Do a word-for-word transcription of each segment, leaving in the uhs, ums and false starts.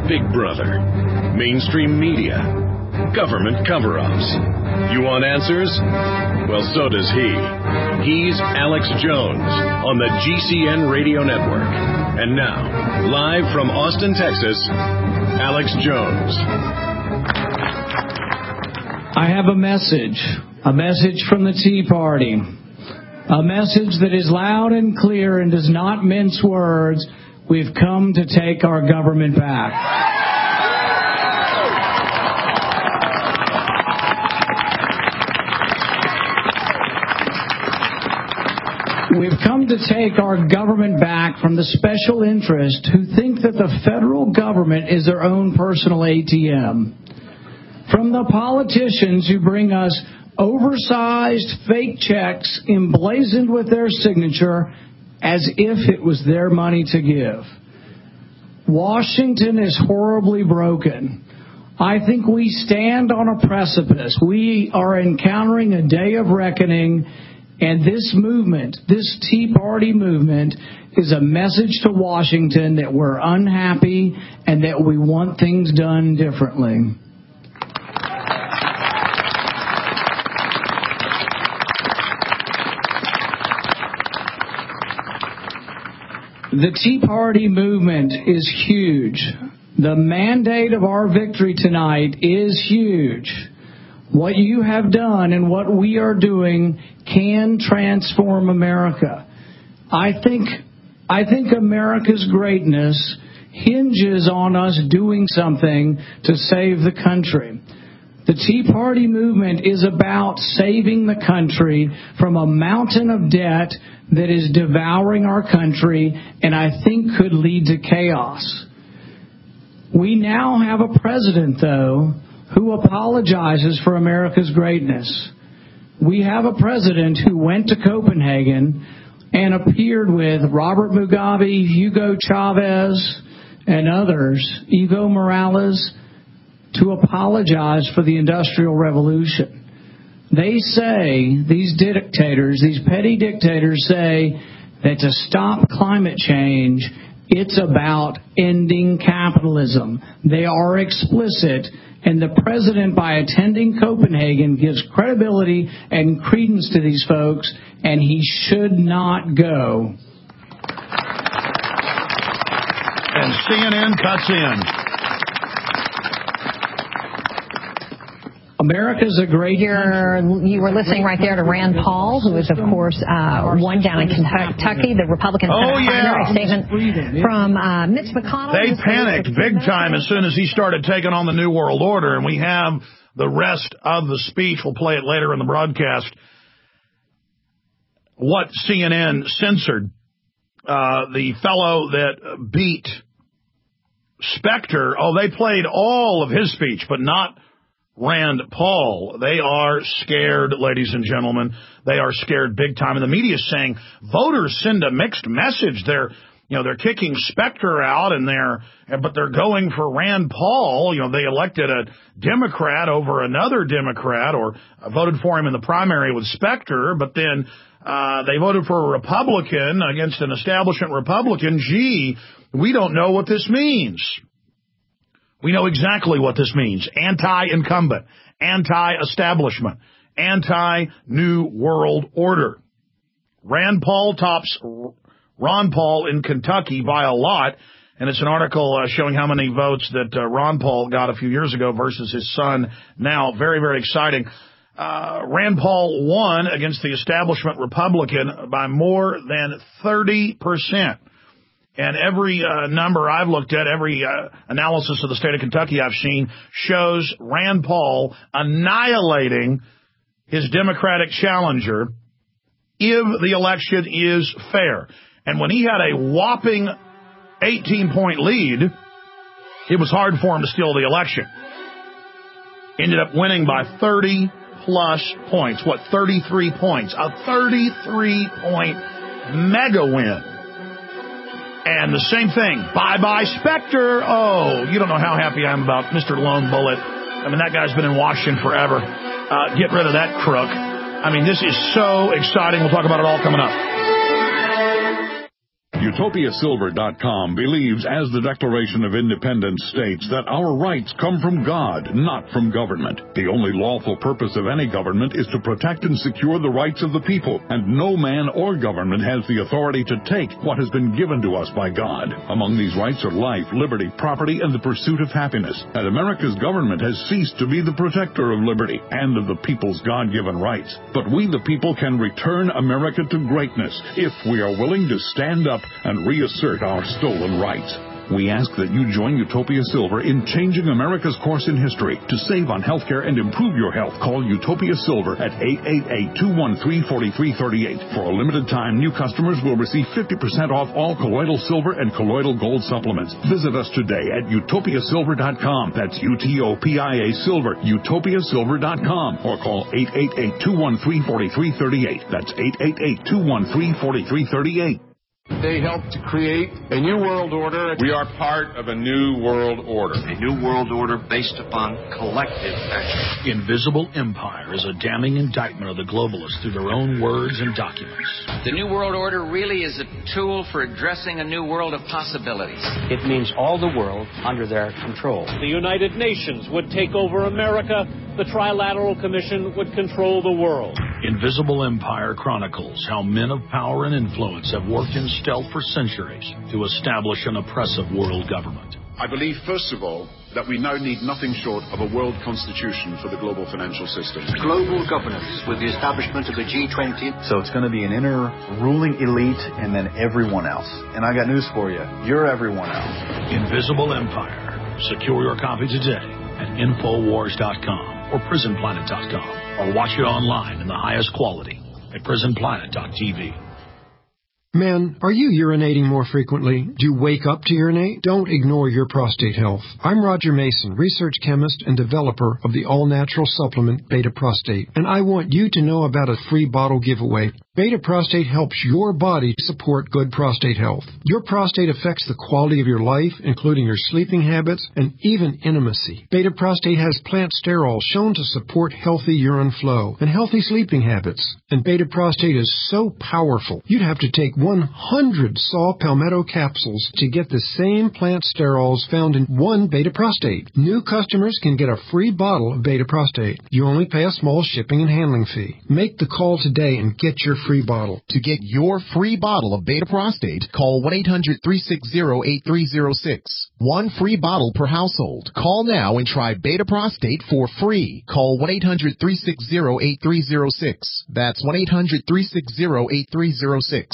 Big Brother, mainstream media, government cover-ups. You want answers? Well, so does he. He's Alex Jones on the G C N Radio Network. And now, live from Austin, Texas, Alex Jones. I have a message, a message from the Tea Party, a message that is loud and clear and does not mince words. We've come to take our government back. We've come to take our government back from the special interests who think that the federal government is their own personal A T M. From the politicians who bring us oversized fake checks emblazoned with their signature as if it was their money to give. Washington is horribly broken. I think we stand on a precipice. We are encountering a day of reckoning, and this movement, this Tea Party movement, is a message to Washington that we're unhappy and that we want things done differently. The Tea Party movement is huge. The mandate of our victory tonight is huge. What you have done and what we are doing can transform America. I think, I think America's greatness hinges on us doing something to save the country. The Tea Party movement is about saving the country from a mountain of debt that is devouring our country and I think could lead to chaos. We now have a president, though, who apologizes for America's greatness. We have a president who went to Copenhagen and appeared with Robert Mugabe, Hugo Chavez, and others, Evo Morales, to apologize for the Industrial Revolution. They say, these dictators, these petty dictators say that to stop climate change, it's about ending capitalism. They are explicit, and the president, by attending Copenhagen, gives credibility and credence to these folks, and he should not go. And C N N cuts in. America's a great You're, you were listening right there to Rand Paul, who is, of course, uh, won down in Kentucky, the Republican oh, Senate yeah. primary. Statement from uh, Mitch McConnell. They panicked big time as soon as he started taking on the New World Order, and we have the rest of the speech. We'll play it later in the broadcast. What C N N censored, uh, the fellow that beat Specter, oh, they played all of his speech, but not Rand Paul. They are scared, ladies and gentlemen. They are scared big time. And the media is saying voters send a mixed message. They're, you know, they're kicking Specter out and they're, but they're going for Rand Paul. You know, they elected a Democrat over another Democrat or voted for him in the primary with Specter, but then uh, they voted for a Republican against an establishment Republican. Gee, we don't know what this means. We know exactly what this means. Anti-incumbent, anti-establishment, anti-New World Order. Rand Paul tops Ron Paul in Kentucky by a lot, and it's an article uh, showing how many votes that uh, Ron Paul got a few years ago versus his son now. Very, very exciting. Uh, Rand Paul won against the establishment Republican by more than thirty percent. And every uh, number I've looked at, every uh, analysis of the state of Kentucky I've seen, shows Rand Paul annihilating his Democratic challenger if the election is fair. And when he had a whopping eighteen-point lead, it was hard for him to steal the election. Ended up winning by thirty-plus points. What, thirty-three points? A thirty-three point mega win. And the same thing, bye-bye Specter. Oh, you don't know how happy I am about Mister Lone Bullet. I mean, that guy's been in Washington forever. Uh, get rid of that crook. I mean, this is so exciting. We'll talk about it all coming up. Utopia Silver dot com believes, as the Declaration of Independence states, that our rights come from God, not from government. The only lawful purpose of any government is to protect and secure the rights of the people, and no man or government has the authority to take what has been given to us by God. Among these rights are life, liberty, property, and the pursuit of happiness. And America's government has ceased to be the protector of liberty and of the people's God-given rights. But we, the people, can return America to greatness if we are willing to stand up and reassert our stolen rights. We ask that you join Utopia Silver in changing America's course in history. To save on healthcare and improve your health, call Utopia Silver at eight eight eight, two one three, four three three eight. For a limited time, new customers will receive fifty percent off all colloidal silver and colloidal gold supplements. Visit us today at Utopia Silver dot com. That's U T O P I A Silver, Utopia Silver dot com. Or call eight eight eight, two one three, four three three eight. That's eight eight eight, two one three, four three three eight. They helped to create a new world order. We are part of a new world order. A new world order based upon collective action. Invisible Empire is a damning indictment of the globalists through their own words and documents. The new world order really is a tool for addressing a new world of possibilities. It means all the world under their control. The United Nations would take over America. The Trilateral Commission would control the world. Invisible Empire chronicles how men of power and influence have worked in stealth for centuries to establish an oppressive world government. I believe, first of all, that we now need nothing short of a world constitution for the global financial system. Global governance with the establishment of the G twenty. So it's going to be an inner ruling elite and then everyone else. And I got news for you. You're everyone else. Invisible Empire. Secure your copy today at Infowars dot com or Prison Planet dot com, or watch it online in the highest quality at Prison Planet dot T V. Men, are you urinating more frequently? Do you wake up to urinate? Don't ignore your prostate health. I'm Roger Mason, research chemist and developer of the all-natural supplement Beta Prostate, and I want you to know about a free bottle giveaway. Beta Prostate helps your body support good prostate health. Your prostate affects the quality of your life, including your sleeping habits and even intimacy. Beta Prostate has plant sterols shown to support healthy urine flow and healthy sleeping habits. And Beta Prostate is so powerful, you'd have to take one hundred saw palmetto capsules to get the same plant sterols found in one Beta Prostate. New customers can get a free bottle of Beta Prostate. You only pay a small shipping and handling fee. Make the call today and get your free bottle. To get your free bottle of Beta Prostate, call one eight hundred, three six zero, eight three zero six. One free bottle per household. Call now and try Beta Prostate for free. Call one eight hundred, three six zero, eight three zero six. That's one eight hundred, three six zero, eight three zero six.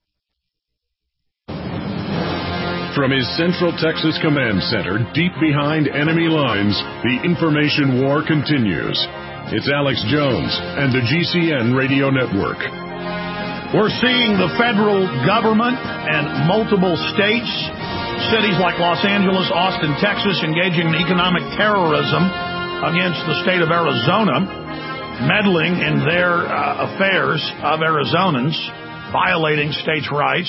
From his Central Texas Command Center, deep behind enemy lines, the information war continues. It's Alex Jones and the G C N Radio Network. We're seeing the federal government and multiple states, cities like Los Angeles, Austin, Texas, engaging in economic terrorism against the state of Arizona, meddling in their uh, affairs of Arizonans, violating states' rights.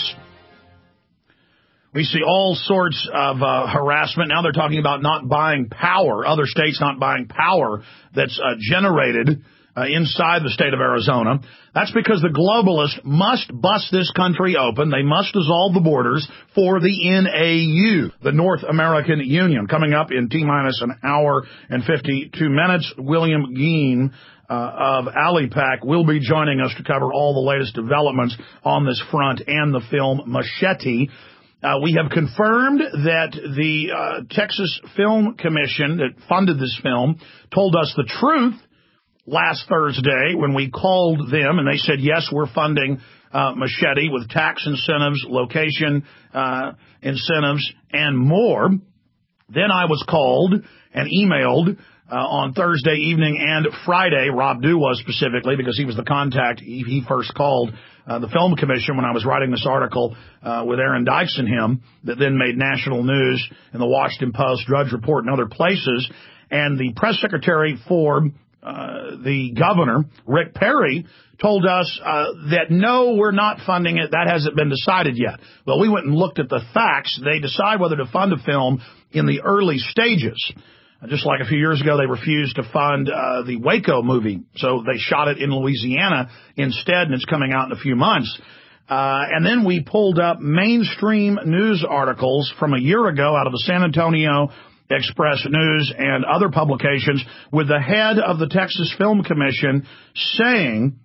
We see all sorts of uh, harassment. Now they're talking about not buying power, other states not buying power that's uh, generated uh, inside the state of Arizona. That's because the globalists must bust this country open. They must dissolve the borders for the N A U, the North American Union. Coming up in T-minus an hour and fifty-two minutes, William Geen Uh, of AliPac will be joining us to cover all the latest developments on this front and the film Machete. Uh, we have confirmed that the uh, Texas Film Commission that funded this film told us the truth last Thursday when we called them, and they said, yes, we're funding uh, Machete with tax incentives, location uh, incentives, and more. Then I was called and emailed Uh, on Thursday evening and Friday. Rob Dew was specifically, because he was the contact. He, he first called uh, the Film Commission when I was writing this article uh, with Aaron Dykes and him that then made national news in the Washington Post, Drudge Report, and other places. And the press secretary for uh, the governor, Rick Perry, told us uh, that, no, we're not funding it. That hasn't been decided yet. Well, we went and looked at the facts. They decide whether to fund a film in the early stages. Just like a few years ago, they refused to fund uh, the Waco movie, so they shot it in Louisiana instead, and it's coming out in a few months. Uh, and then we pulled up mainstream news articles from a year ago out of the San Antonio Express News and other publications with the head of the Texas Film Commission saying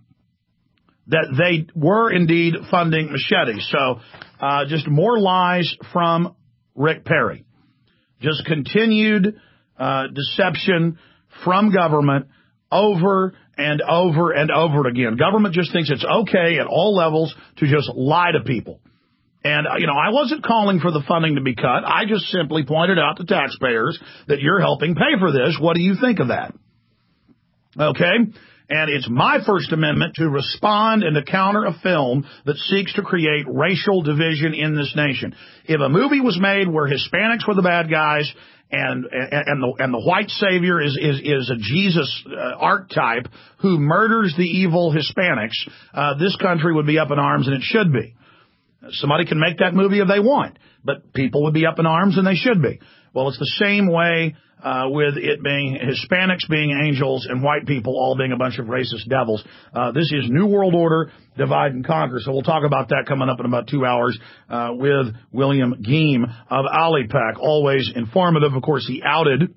that they were indeed funding Machete. So uh, just more lies from Rick Perry. Just continued uh, deception from government over and over and over again. Government just thinks it's okay at all levels to just lie to people. And, you know, I wasn't calling for the funding to be cut. I just simply pointed out to taxpayers that you're helping pay for this. What do you think of that? Okay? And it's my First Amendment to respond and to counter a film that seeks to create racial division in this nation. If a movie was made where Hispanics were the bad guys and and, and the and the white savior is is, is a Jesus uh, archetype who murders the evil Hispanics, uh, this country would be up in arms, and it should be. Somebody can make that movie if they want, but people would be up in arms, and they should be. Well, it's the same way uh, with it being Hispanics being angels and white people all being a bunch of racist devils. Uh, this is New World Order, divide and conquer. So we'll talk about that coming up in about two hours uh, with William Geem of Alipec. Always informative. Of course, he outed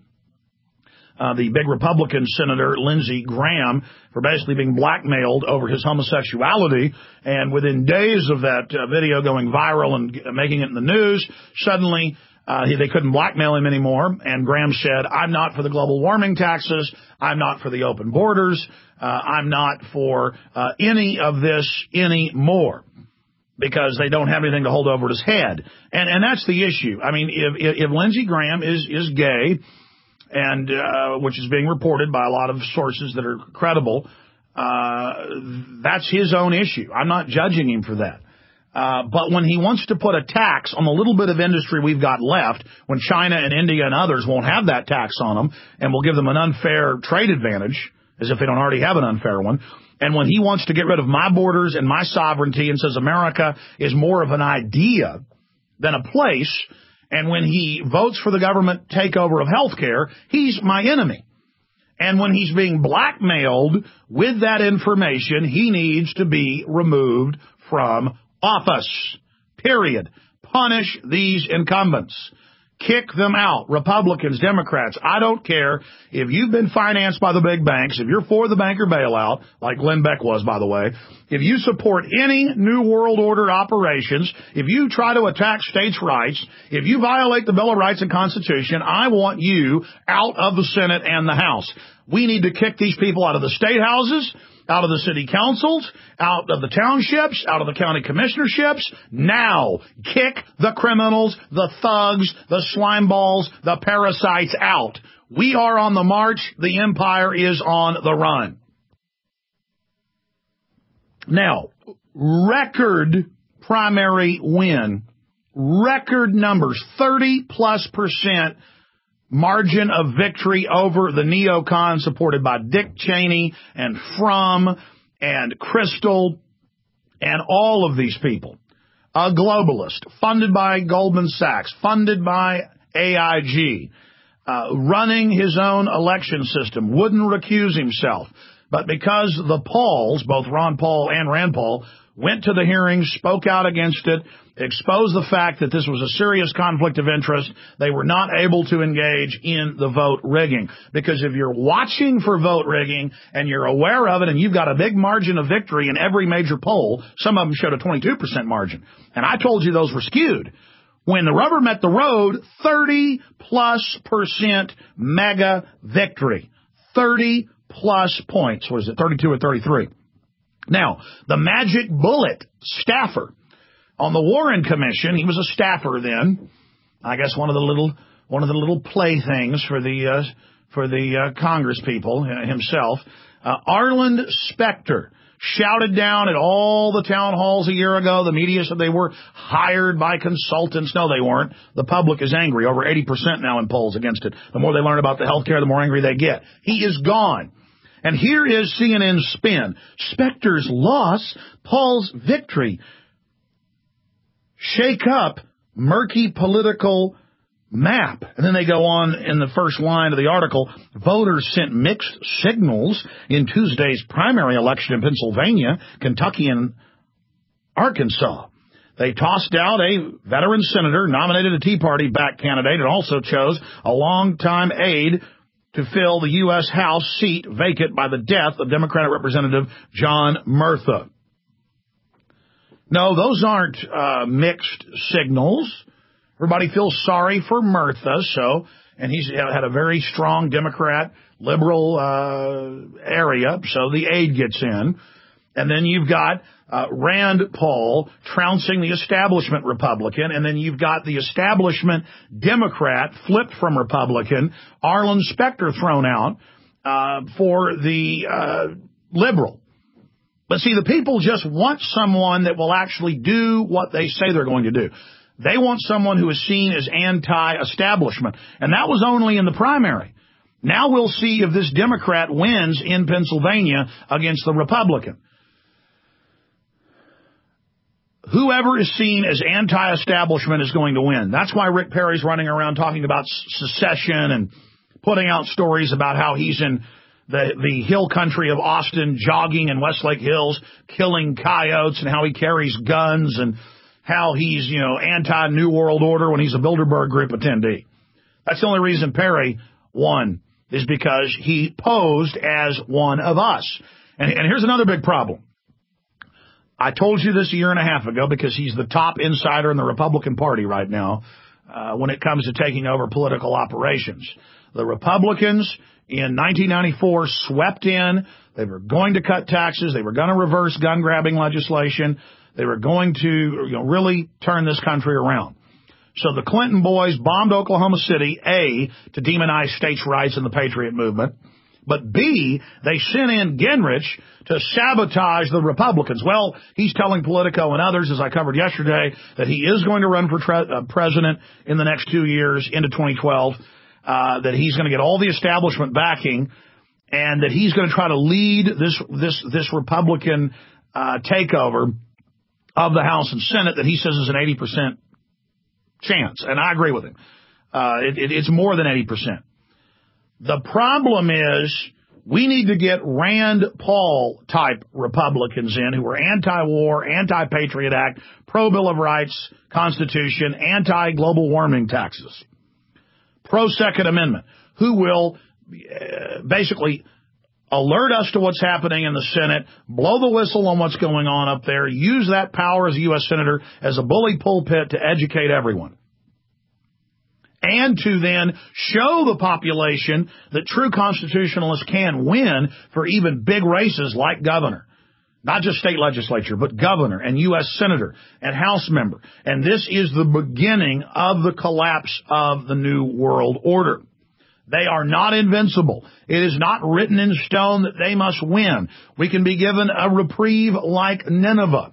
Uh, the big Republican Senator Lindsey Graham for basically being blackmailed over his homosexuality. And within days of that uh, video going viral and uh, making it in the news, suddenly uh, he, they couldn't blackmail him anymore. And Graham said, I'm not for the global warming taxes. I'm not for the open borders. Uh, I'm not for uh, any of this anymore, because they don't have anything to hold over his head. And, and that's the issue. I mean, if, if, if Lindsey Graham is, is gay, and uh, which is being reported by a lot of sources that are credible, uh, that's his own issue. I'm not judging him for that. Uh, but when he wants to put a tax on the little bit of industry we've got left, when China and India and others won't have that tax on them and will give them an unfair trade advantage, as if they don't already have an unfair one, and when he wants to get rid of my borders and my sovereignty and says America is more of an idea than a place, and when he votes for the government takeover of health care, he's my enemy. And when he's being blackmailed with that information, he needs to be removed from office. Period. Punish these incumbents. Kick them out. Republicans, Democrats, I don't care if you've been financed by the big banks, if you're for the banker bailout, like Glenn Beck was, by the way, if you support any New World Order operations, if you try to attack states' rights, if you violate the Bill of Rights and Constitution, I want you out of the Senate and the House. We need to kick these people out of the state houses, out of the city councils, out of the townships, out of the county commissionerships. Now, kick the criminals, the thugs, the slime balls, the parasites out. We are on the march. The empire is on the run. Now, record primary win, record numbers, thirty plus percent margin of victory over the neocons supported by Dick Cheney and Frum and Crystal and all of these people. A globalist, funded by Goldman Sachs, funded by A I G, uh, running his own election system, wouldn't recuse himself. But because the Pauls, both Ron Paul and Rand Paul, went to the hearings, spoke out against it, exposed the fact that this was a serious conflict of interest, they were not able to engage in the vote rigging. Because if you're watching for vote rigging and you're aware of it and you've got a big margin of victory in every major poll, some of them showed a twenty-two percent margin. And I told you those were skewed. When the rubber met the road, thirty plus percent mega victory. thirty plus points. What is it, thirty-two or thirty-three? Now, the magic bullet staffer on the Warren Commission, he was a staffer then. I guess one of the little one of the little playthings for the uh, for the uh, Congress people uh, himself. Uh, Arlen Specter shouted down at all the town halls a year ago. The media said they were hired by consultants. No, they weren't. The public is angry. Over eighty percent now in polls against it. The more they learn about the health care, the more angry they get. He is gone. And here is C N N's spin. Specter's loss, Paul's victory. Shake up murky political map. And then they go on in the first line of the article, voters sent mixed signals in Tuesday's primary election in Pennsylvania, Kentucky, and Arkansas. They tossed out a veteran senator, nominated a Tea Party-backed candidate, and also chose a longtime aide to fill the U S House seat vacant by the death of Democratic Representative John Murtha. No, those aren't uh, mixed signals. Everybody feels sorry for Murtha, so, and he's had a very strong Democrat, liberal uh, area, so the aide gets in. And then you've got uh, Rand Paul trouncing the establishment Republican, and then you've got the establishment Democrat flipped from Republican, Arlen Specter thrown out uh, for the uh, liberal. But see, the people just want someone that will actually do what they say they're going to do. They want someone who is seen as anti-establishment, and that was only in the primary. Now we'll see if this Democrat wins in Pennsylvania against the Republican. Whoever is seen as anti-establishment is going to win. That's why Rick Perry's running around talking about secession and putting out stories about how he's in the, the hill country of Austin, jogging in Westlake Hills, killing coyotes, and how he carries guns, and how he's, you know, anti-New World Order when he's a Bilderberg Group attendee. That's the only reason Perry won, is because he posed as one of us. And, and here's another big problem. I told you this a year and a half ago because he's the top insider in the Republican Party right now uh, when it comes to taking over political operations. The Republicans in nineteen ninety-four swept in. They were going to cut taxes. They were going to reverse gun-grabbing legislation. They were going to, you know, really turn this country around. So the Clinton boys bombed Oklahoma City, A, to demonize states' rights and the Patriot movement, but B, they sent in Gingrich to sabotage the Republicans. Well, he's telling Politico and others, as I covered yesterday, that he is going to run for tre- uh, president in the next two years into twenty twelve, uh, that he's going to get all the establishment backing, and that he's going to try to lead this this this Republican uh, takeover of the House and Senate that he says is an eighty percent chance. And I agree with him. Uh, it, it, it's more than eighty percent. The problem is we need to get Rand Paul type Republicans in who are anti-war, anti-Patriot Act, pro-Bill of Rights, Constitution, anti-global warming taxes, pro-Second Amendment, who will uh, basically alert us to what's happening in the Senate, blow the whistle on what's going on up there, use that power as a U S Senator as a bully pulpit to educate everyone. And to then show the population that true constitutionalists can win for even big races like governor. Not just state legislature, but governor and U S Senator and House member. And this is the beginning of the collapse of the New World Order. They are not invincible. It is not written in stone that they must win. We can be given a reprieve like Nineveh.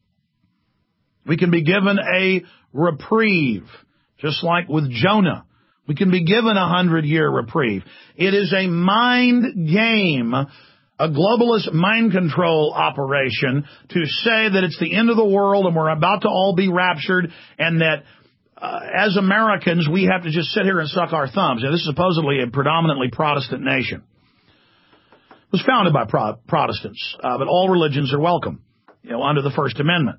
We can be given a reprieve, just like with Jonah. We can be given a hundred-year reprieve. It is a mind game, a globalist mind control operation to say that it's the end of the world and we're about to all be raptured, and that Uh, as Americans, we have to just sit here and suck our thumbs. Now, this is supposedly a predominantly Protestant nation. It was founded by Pro- Protestants, uh, but all religions are welcome, you know, under the First Amendment.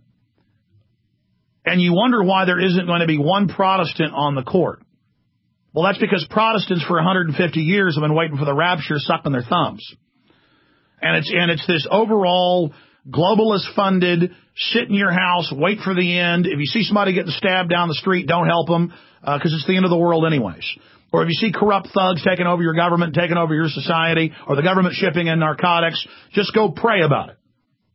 And you wonder why there isn't going to be one Protestant on the court. Well, that's because Protestants for one hundred fifty years have been waiting for the rapture, sucking their thumbs. And it's and it's this overall globalist-funded, sit in your house, wait for the end. If you see somebody getting stabbed down the street, don't help them, because uh, it's the end of the world anyways. Or if you see corrupt thugs taking over your government, taking over your society, or the government shipping in narcotics, just go pray about it.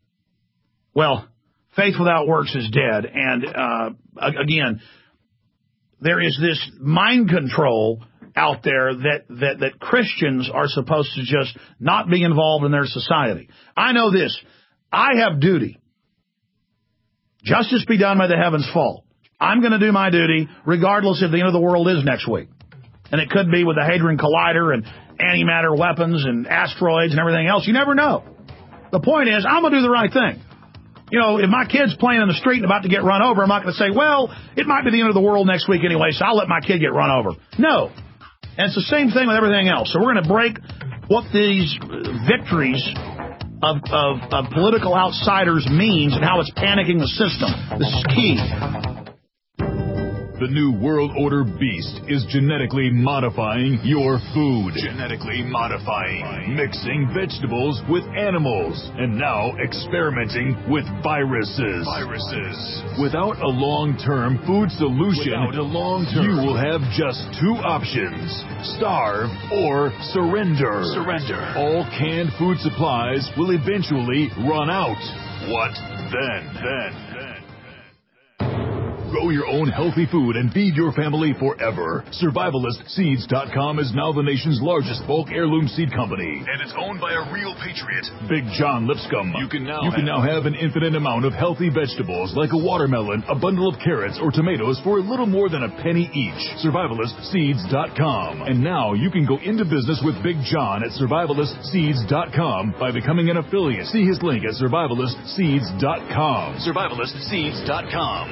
Well, faith without works is dead. And uh, again, there is this mind control out there that, that, that Christians are supposed to just not be involved in their society. I know this. I have duty. Justice be done by the heavens fall. I'm going to do my duty regardless if the end of the world is next week. And it could be with the Hadron Collider and antimatter weapons and asteroids and everything else. You never know. The point is, I'm going to do the right thing. You know, if my kid's playing in the street and about to get run over, I'm not going to say, well, it might be the end of the world next week anyway, so I'll let my kid get run over. No. And it's the same thing with everything else. So we're going to break what these victories of, of, of political outsiders means and how it's panicking the system. This is key. The New World Order beast is genetically modifying your food. Genetically modifying. Mixing vegetables with animals. And now experimenting with viruses. Viruses. Without a long-term food solution, Without a long-term, you will have just two options. Starve or surrender. Surrender. All canned food supplies will eventually run out. What then? Then. Grow your own healthy food and feed your family forever. Survivalist Seeds dot com is now the nation's largest bulk heirloom seed company. And it's owned by a real patriot, Big John Lipscomb. You can now, you can now have an infinite amount of healthy vegetables like a watermelon, a bundle of carrots, or tomatoes for a little more than a penny each. Survivalist Seeds dot com. And now you can go into business with Big John at Survivalist Seeds dot com by becoming an affiliate. See his link at Survivalist Seeds dot com. Survivalist Seeds dot com.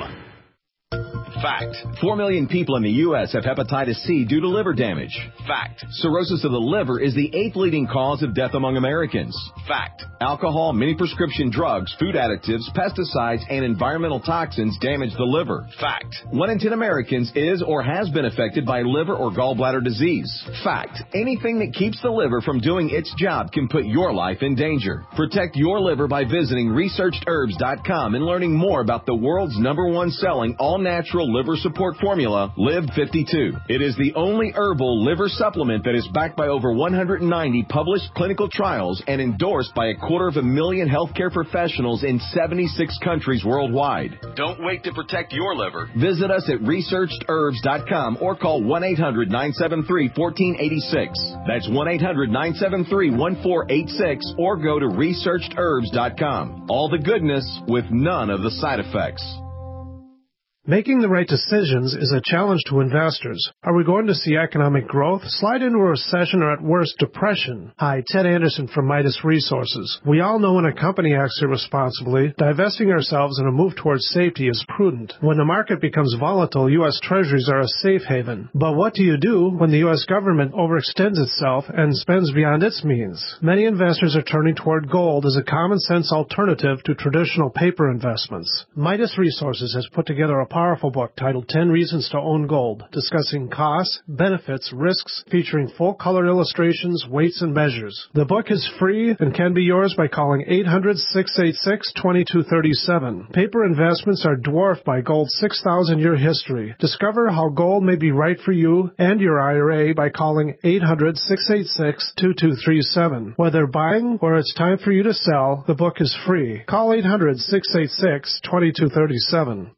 Fact. Four million people in the U S have hepatitis C due to liver damage. Fact. Cirrhosis of the liver is the eighth leading cause of death among Americans. Fact. Alcohol, many prescription drugs, food additives, pesticides, and environmental toxins damage the liver. Fact. One in ten Americans is or has been affected by liver or gallbladder disease. Fact. Anything that keeps the liver from doing its job can put your life in danger. Protect your liver by visiting researched herbs dot com and learning more about the world's number one selling all-natural liver support formula, Live fifty-two. It is the only herbal liver supplement that is backed by over one hundred ninety published clinical trials and endorsed by a quarter of a million healthcare professionals in seventy-six countries worldwide. Don't wait to protect your liver. Visit us at researched herbs dot com or call one eight hundred nine seven three one four eight six. That's one eight hundred nine seven three one four eight six or go to researched herbs dot com. All the goodness with none of the side effects. Making the right decisions is a challenge to investors. Are we going to see economic growth, slide into a recession, or at worst, depression? Hi, Ted Anderson from Midas Resources. We all know when a company acts irresponsibly, divesting ourselves in a move towards safety is prudent. When the market becomes volatile, U S Treasuries are a safe haven. But what do you do when the U S government overextends itself and spends beyond its means? Many investors are turning toward gold as a common-sense alternative to traditional paper investments. Midas Resources has put together a powerful book titled ten Reasons to Own Gold, discussing costs, benefits, risks, featuring full-color illustrations, weights, and measures. The book is free and can be yours by calling eight hundred, six eight six, two two three seven. Paper investments are dwarfed by gold's six thousand year history. Discover how gold may be right for you and your I R A by calling eight hundred, six eight six, two two three seven. Whether buying or it's time for you to sell, the book is free. Call eight hundred, six eight six, two two three seven.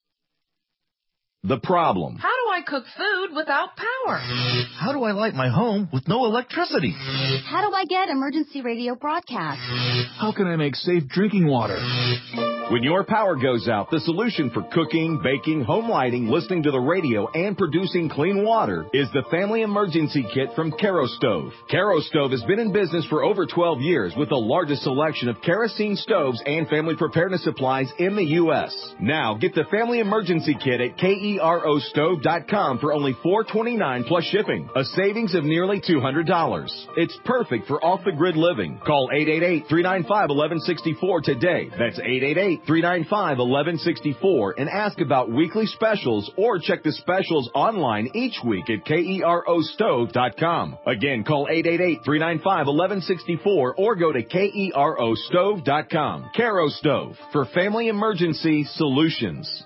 The problem. How do I cook food without power? How do I light my home with no electricity? How do I get emergency radio broadcast? How can I make safe drinking water? When your power goes out, the solution for cooking, baking, home lighting, listening to the radio, and producing clean water is the Family Emergency Kit from Kerastove. Kerastove has been in business for over twelve years with the largest selection of kerosene stoves and family preparedness supplies in the U S. Now, get the Family Emergency Kit at K-E-R-O stove dot com for only four dollars and twenty-nine cents plus shipping, a savings of nearly two hundred dollars. It's perfect for off-the-grid living. Call eight eight eight, three nine five, one one six four today. That's eight eight eight, three nine five, one one six four and ask about weekly specials or check the specials online each week at K E R O stove dot com. Again, call eight eight eight, three nine five, one one six four or go to K E R O stove dot com. Kerastove for family emergency solutions.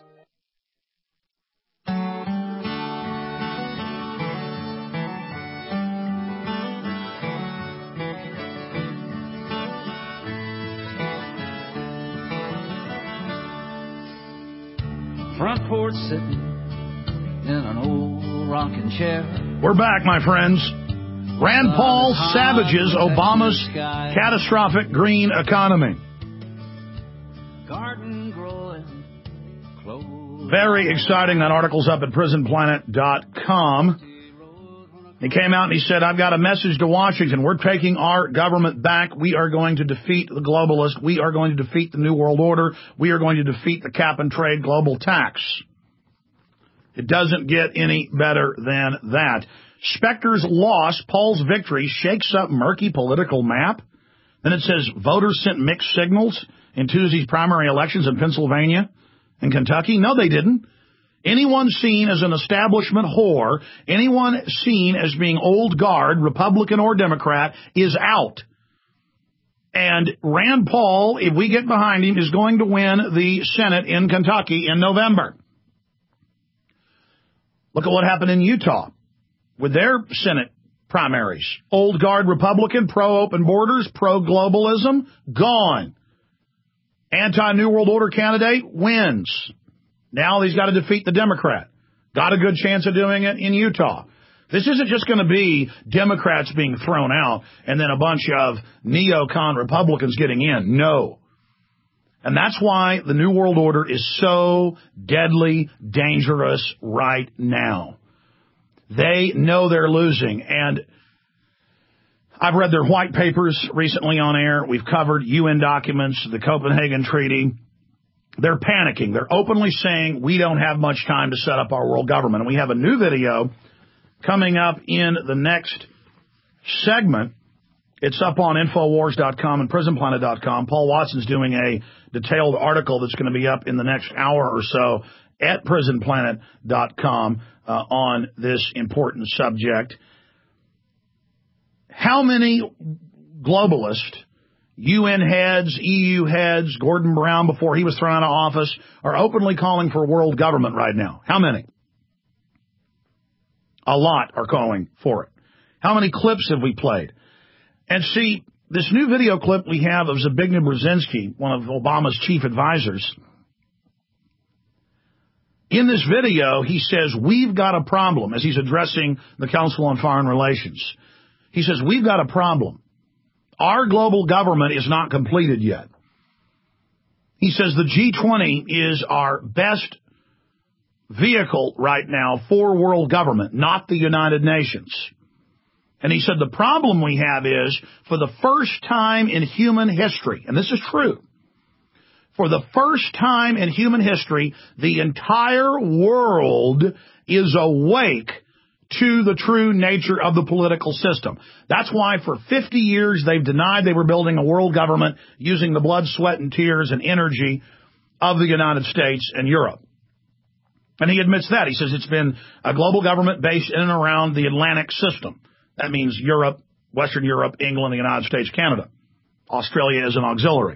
Front porch sitting in an old rocking chair. We're back, my friends. Rand Paul savages Obama's catastrophic green economy. Garden growing, very exciting. That article's up at prison planet dot com. He came out and he said, I've got a message to Washington. We're taking our government back. We are going to defeat the globalists. We are going to defeat the New World Order. We are going to defeat the cap and trade global tax. It doesn't get any better than that. Specter's loss, Paul's victory, shakes up murky political map. Then it says voters sent mixed signals in Tuesday's primary elections in Pennsylvania and Kentucky. No, they didn't. Anyone seen as an establishment whore, anyone seen as being old guard, Republican or Democrat, is out. And Rand Paul, if we get behind him, is going to win the Senate in Kentucky in November. Look at what happened in Utah with their Senate primaries. Old guard Republican, pro-open borders, pro-globalism, gone. Anti-New World Order candidate wins. Now he's got to defeat the Democrat. Got a good chance of doing it in Utah. This isn't just going to be Democrats being thrown out and then a bunch of neocon Republicans getting in. No. And that's why the New World Order is so deadly dangerous right now. They know they're losing. And I've read their white papers recently on air. We've covered U N documents, the Copenhagen Treaty. They're panicking. They're openly saying we don't have much time to set up our world government. And we have a new video coming up in the next segment. It's up on Infowars dot com and Prison Planet dot com. Paul Watson's doing a detailed article that's going to be up in the next hour or so at Prison Planet dot com uh, on this important subject. How many globalists, U N heads, E U heads, Gordon Brown before he was thrown out of office, are openly calling for world government right now? How many? A lot are calling for it. How many clips have we played? And see, this new video clip we have of Zbigniew Brzezinski, one of Obama's chief advisors, in this video, he says, we've got a problem, as he's addressing the Council on Foreign Relations. He says, we've got a problem. Our global government is not completed yet. He says the G twenty is our best vehicle right now for world government, not the United Nations. And he said the problem we have is, for the first time in human history, and this is true, for the first time in human history, the entire world is awake to the true nature of the political system. That's why for fifty years they've denied they were building a world government using the blood, sweat, and tears and energy of the United States and Europe. And he admits that. He says it's been a global government based in and around the Atlantic system. That means Europe, Western Europe, England, the United States, Canada. Australia is an auxiliary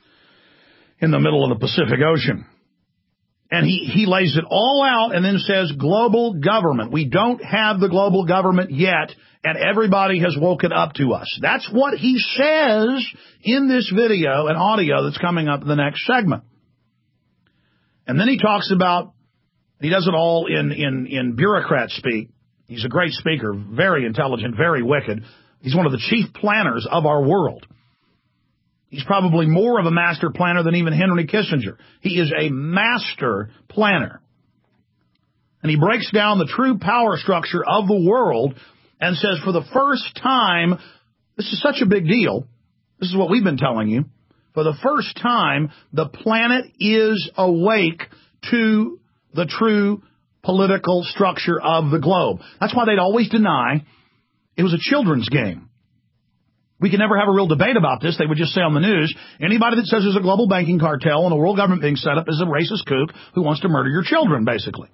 in the middle of the Pacific Ocean. And he, he lays it all out and then says global government. We don't have the global government yet, and everybody has woken up to us. That's what he says in this video and audio that's coming up in the next segment. And then he talks about, he does it all in, in, in bureaucrat speak. He's a great speaker, very intelligent, very wicked. He's one of the chief planners of our world. He's probably more of a master planner than even Henry Kissinger. He is a master planner. And he breaks down the true power structure of the world and says for the first time, this is such a big deal. This is what we've been telling you. For the first time, the planet is awake to the true political structure of the globe. That's why they'd always deny it was a children's game. We can never have a real debate about this. They would just say on the news, anybody that says there's a global banking cartel and a world government being set up is a racist kook who wants to murder your children, basically.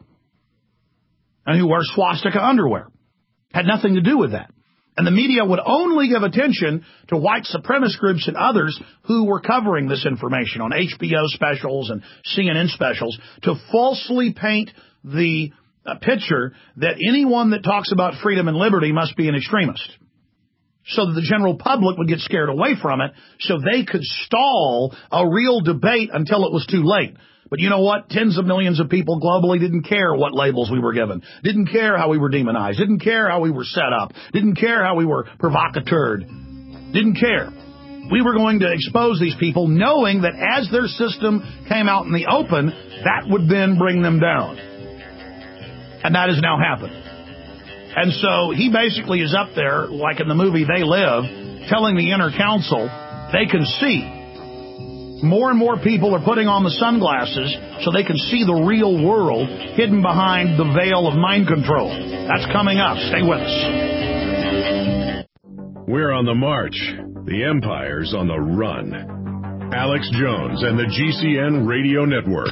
And who wears swastika underwear. Had nothing to do with that. And the media would only give attention to white supremacist groups and others who were covering this information on H B O specials and C N N specials to falsely paint the uh, picture that anyone that talks about freedom and liberty must be an extremist, so that the general public would get scared away from it, so they could stall a real debate until it was too late. But you know what? Tens of millions of people globally didn't care what labels we were given, didn't care how we were demonized, didn't care how we were set up, didn't care how we were provocateured, didn't care. We were going to expose these people knowing that as their system came out in the open, that would then bring them down. And that has now happened. And so he basically is up there, like in the movie They Live, telling the inner council they can see. More and more people are putting on the sunglasses so they can see the real world hidden behind the veil of mind control. That's coming up. Stay with us. We're on the march. The The empire's on the run. Alex Jones and the G C N Radio Network.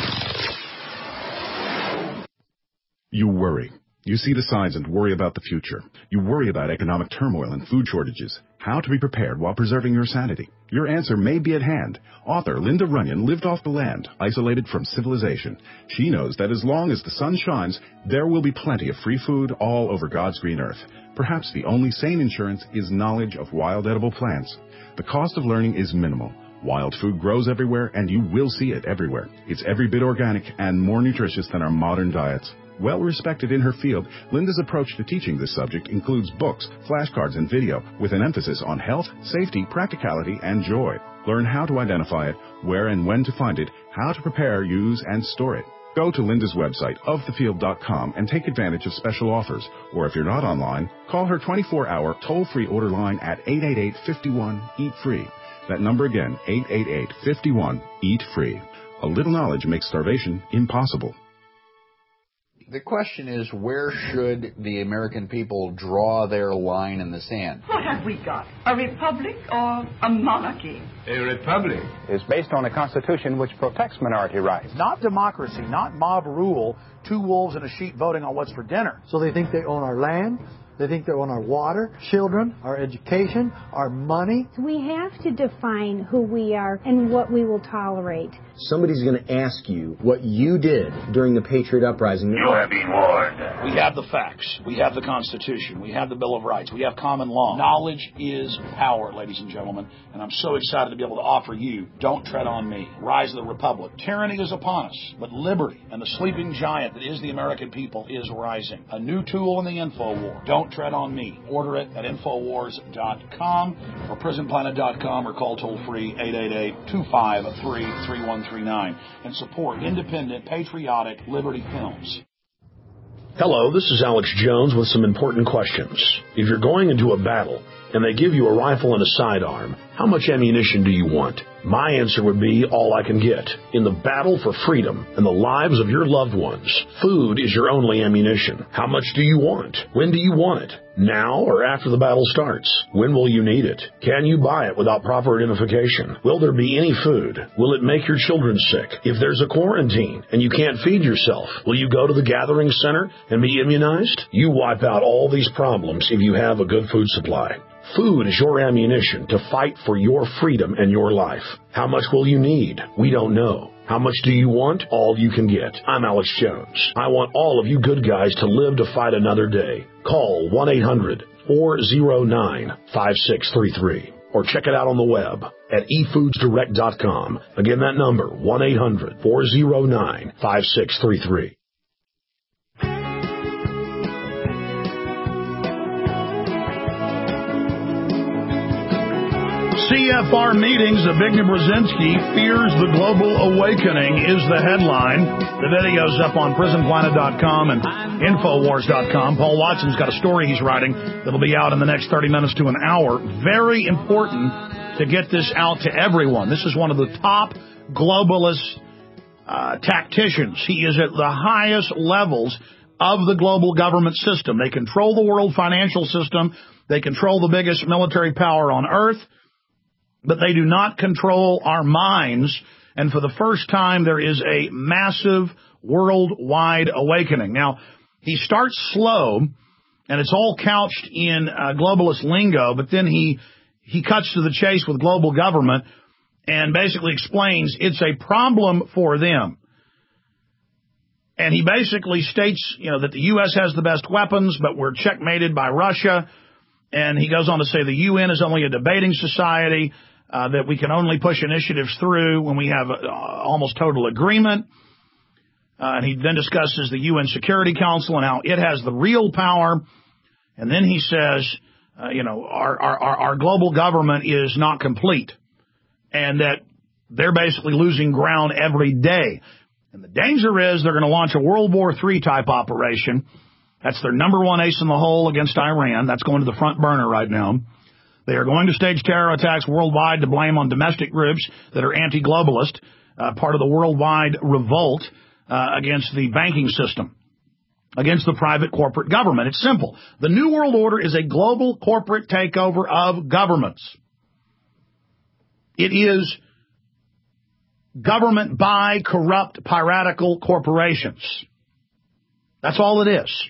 You worry. You see the signs and worry about the future. You worry about economic turmoil and food shortages. How to be prepared while preserving your sanity. Your answer may be at hand. Author Linda Runyon lived off the land, isolated from civilization. She knows that as long as the sun shines, there will be plenty of free food all over God's green earth. Perhaps the only sane insurance is knowledge of wild edible plants. The cost of learning is minimal. Wild food grows everywhere, and you will see it everywhere. It's every bit organic and more nutritious than our modern diets. Well respected in her field, Linda's approach to teaching this subject includes books, flashcards, and video with an emphasis on health, safety, practicality, and joy. Learn how to identify it, where and when to find it, how to prepare, use, and store it. Go to Linda's website, of the field dot com, and take advantage of special offers. Or if you're not online, call her twenty-four hour toll-free order line at eight eight eight, five one, eat free. That number again, eight eight eight, five one, eat free. A little knowledge makes starvation impossible. The question is, where should the American people draw their line in the sand? What have we got? A republic or a monarchy? A republic is based on a constitution which protects minority rights. Not democracy, not mob rule, two wolves and a sheep voting on what's for dinner. So they think they own our land. They think they own our water, children, our education, our money. We have to define who we are and what we will tolerate. Somebody's going to ask you what you did during the Patriot Uprising. You have been warned. We have the facts. We have the Constitution. We have the Bill of Rights. We have common law. Knowledge is power, ladies and gentlemen. And I'm so excited to be able to offer you Don't Tread on Me, Rise of the Republic. Tyranny is upon us, but liberty and the sleeping giant that is the American people is rising. A new tool in the info war. Don't Tread on Me. Order it at infowars dot com or prison planet dot com or call toll-free eight eight eight, two five three, three one three nine and support independent, patriotic Liberty Films. Hello, this is Alex Jones with some important questions. If you're going into a battle and they give you a rifle and a sidearm, how much ammunition do you want? My answer would be all I can get. In the battle for freedom and the lives of your loved ones, food is your only ammunition. How much do you want? When do you want it? Now or after the battle starts? When will you need it? Can you buy it without proper identification? Will there be any food? Will it make your children sick? If there's a quarantine and you can't feed yourself, will you go to the gathering center and be immunized? You wipe out all these problems if you have a good food supply. Food is your ammunition to fight for your freedom and your life. How much will you need? We don't know. How much do you want? All you can get. I'm Alex Jones. I want all of you good guys to live to fight another day. Call one eight hundred, four oh nine, five six three three or check it out on the web at e foods direct dot com. Again, that number, one eight hundred, four oh nine, five six three three. C F R meetings, Zbigniew Brzezinski fears the global awakening is the headline. The video's up on prison planet dot com and infowars dot com. Paul Watson's got a story he's writing that'll be out in the next thirty minutes to an hour. Very important to get this out to everyone. This is one of the top globalist uh, tacticians. He is at the highest levels of the global government system. They control the world financial system. They control the biggest military power on earth. But they do not control our minds, and for the first time there is a massive worldwide awakening. Now, he starts slow, and it's all couched in uh, globalist lingo, but then he he cuts to the chase with global government and basically explains it's a problem for them. And he basically states, you know, that the U S has the best weapons, but we're checkmated by Russia. And he goes on to say the U N is only a debating society, uh, that we can only push initiatives through when we have uh, almost total agreement. Uh, and he then discusses the U N Security Council and how it has the real power. And then he says, uh, you know, our, our, our global government is not complete and that they're basically losing ground every day. And the danger is they're going to launch a World War Three type operation. That's their number one ace in the hole against Iran. That's going to the front burner right now. They are going to stage terror attacks worldwide to blame on domestic groups that are anti-globalist, uh, part of the worldwide revolt uh, against the banking system, against the private corporate government. It's simple. The New World Order is a global corporate takeover of governments. It is government by corrupt, piratical corporations. That's all it is.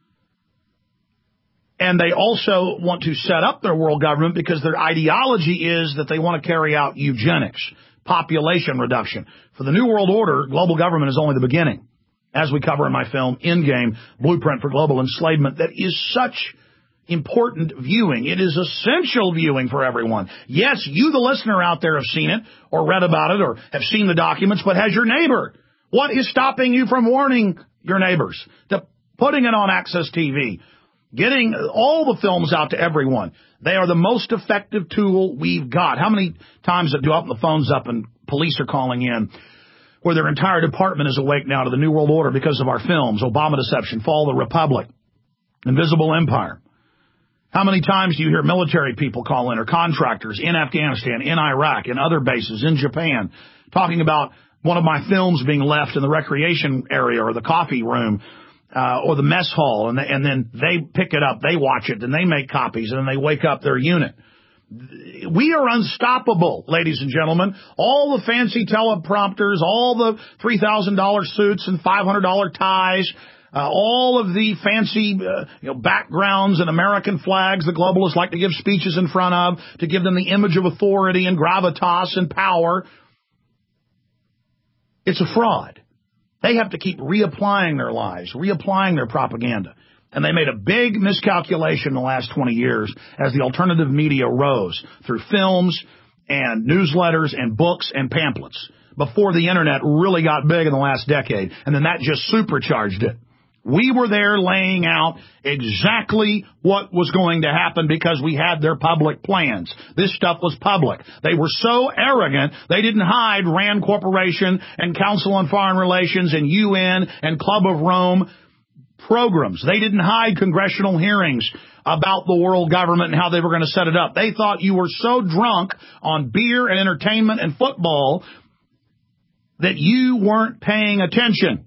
And they also want to set up their world government because their ideology is that they want to carry out eugenics, population reduction. For the New World Order, global government is only the beginning. As we cover in my film, Endgame, Blueprint for Global Enslavement, that is such important viewing. It is essential viewing for everyone. Yes, you, the listener out there, have seen it or read about it or have seen the documents, but has your neighbor? What is stopping you from warning your neighbors, to putting it on Access T V, getting all the films out to everyone? They are the most effective tool we've got. How many times do I open the phones up and police are calling in where their entire department is awake now to the New World Order because of our films, Obama Deception, Fall of the Republic, Invisible Empire? How many times do you hear military people call in, or contractors in Afghanistan, in Iraq, in other bases, in Japan, talking about one of my films being left in the recreation area or the coffee room uh, or the mess hall, and, they, and then they pick it up, they watch it, and they make copies, and then they wake up their unit. We are unstoppable, ladies and gentlemen. All the fancy teleprompters, all the three thousand dollars suits and five hundred dollars ties, Uh, all of the fancy uh, you know, backgrounds and American flags the globalists like to give speeches in front of to give them the image of authority and gravitas and power. It's a fraud. They have to keep reapplying their lies, reapplying their propaganda. And they made a big miscalculation in the last twenty years as the alternative media rose through films and newsletters and books and pamphlets before the internet really got big in the last decade. And then that just supercharged it. We were there laying out exactly what was going to happen because we had their public plans. This stuff was public. They were so arrogant, they didn't hide RAND Corporation and Council on Foreign Relations and U N and Club of Rome programs. They didn't hide congressional hearings about the world government and how they were going to set it up. They thought you were so drunk on beer and entertainment and football that you weren't paying attention.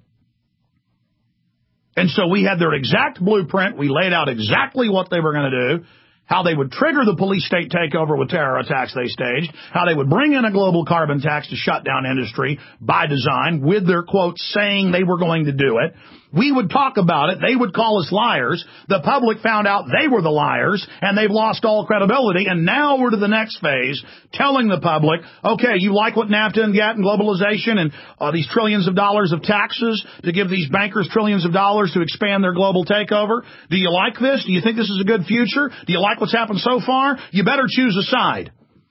And so we had their exact blueprint. We laid out exactly what they were going to do, how they would trigger the police state takeover with terror attacks they staged, how they would bring in a global carbon tax to shut down industry by design with their quotes saying they were going to do it. We would talk about it. They would call us liars. The public found out they were the liars, and they've lost all credibility. And now we're to the next phase, telling the public, okay, you like what NAFTA and GATT and globalization and uh, these trillions of dollars of taxes to give these bankers trillions of dollars to expand their global takeover? Do you like this? Do you think this is a good future? Do you like what's happened so far? You better choose a side.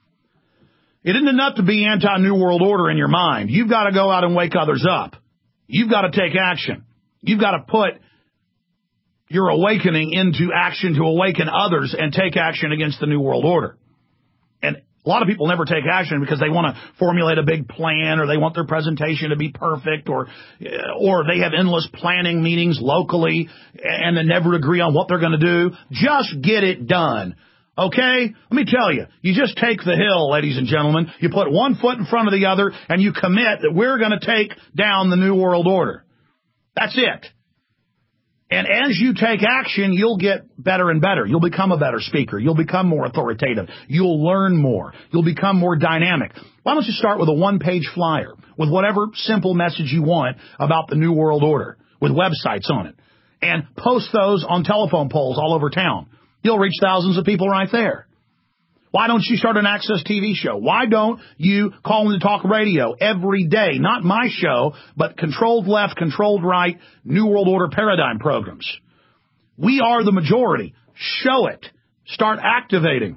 It isn't enough to be anti-New World Order in your mind. You've got to go out and wake others up. You've got to take action. You've got to put your awakening into action to awaken others and take action against the New World Order. And a lot of people never take action because they want to formulate a big plan, or they want their presentation to be perfect, or or they have endless planning meetings locally and they never agree on what they're going to do. Just get it done. Okay? Let me tell you, you just take the hill, ladies and gentlemen. You put one foot in front of the other and you commit that we're going to take down the New World Order. That's it. And as you take action, you'll get better and better. You'll become a better speaker. You'll become more authoritative. You'll learn more. You'll become more dynamic. Why don't you start with a one-page flyer with whatever simple message you want about the New World Order with websites on it, and post those on telephone poles all over town. You'll reach thousands of people right there. Why don't you start an Access T V show? Why don't you call into talk radio every day? Not my show, but controlled left, controlled right, New World Order paradigm programs. We are the majority. Show it. Start activating.